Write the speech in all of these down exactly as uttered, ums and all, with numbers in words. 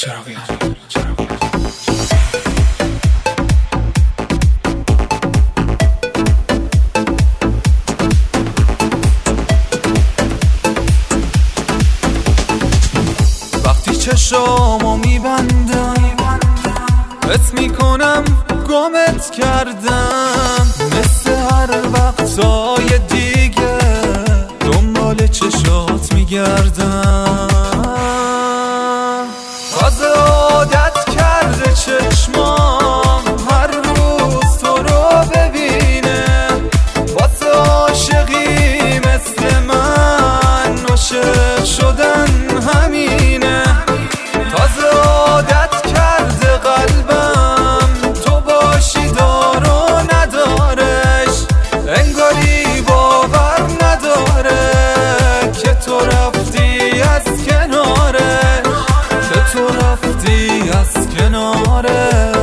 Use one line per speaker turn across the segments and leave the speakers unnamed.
چراغی وقتی چشامو میبندم حس میکنم گمت کردم، مثل هر وقتای دیگه دنبال چشات میگردم. تازه عادت کرده چشمام هر روز تو رو ببینه، واسه عاشقی مثل من عاشق شدن همینه. تازه عادت کرده قلبم تو باشی دار و ندارش، انگاری باور نداره که تو رفتی از کنارش، که تو رفتی از کنارش.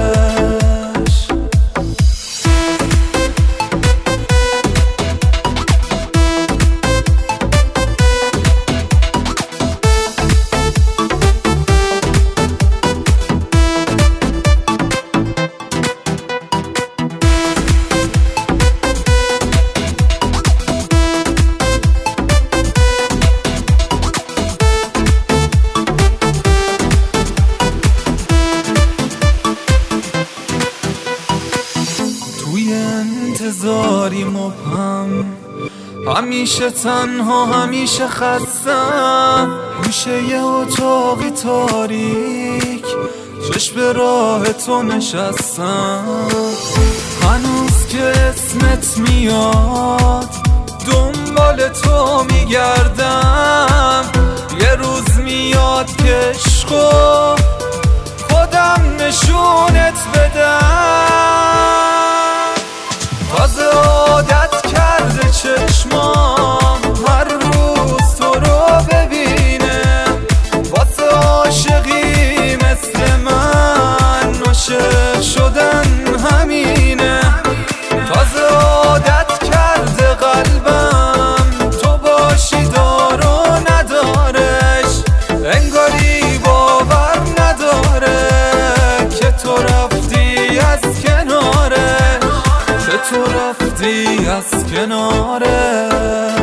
توی انتظاری مبهم، همیشه تنها، همیشه خستم، گوشه یه اتاقی تاریک چشم به راه تو نشستم. هنوز که اسمت میاد دنبال تو میگردم، یه روز میاد که عشقو خودم نشونت بدم. تازه عادت کرده چشمام هر روز تو رو ببینه، واسه عاشقی مثل من عاشق شدن همینه. تازه عادت کرده قلبم تو باشی دار و ندارش، انگاری باور نداره که تو رفتی از کنارش، که تو رفتی از کناره.